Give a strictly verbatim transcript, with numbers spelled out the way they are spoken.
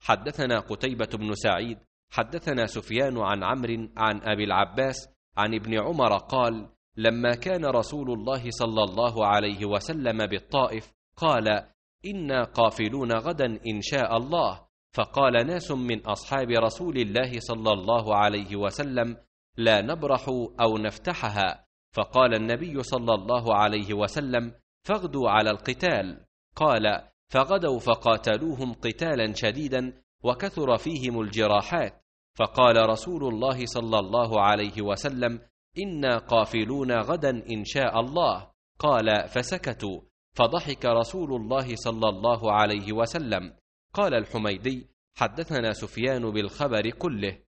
حدثنا قتيبة بن سعيد حدثنا سفيان عن عمرو عن أبي العباس عن ابن عمر قال: لما كان رسول الله صلى الله عليه وسلم بالطائف قال: إنا قافلون غدا إن شاء الله. فقال ناس من أصحاب رسول الله صلى الله عليه وسلم: لا نبرح أو نفتحها. فقال النبي صلى الله عليه وسلم: فاغدوا على القتال. قال: فغدوا فقاتلوهم قتالا شديدا وكثر فيهم الجراحات. فقال رسول الله صلى الله عليه وسلم: إنا قافلون غدا إن شاء الله. قال: فسكتوا. فضحك رسول الله صلى الله عليه وسلم. قال الحميدي: حدثنا سفيان بالخبر كله.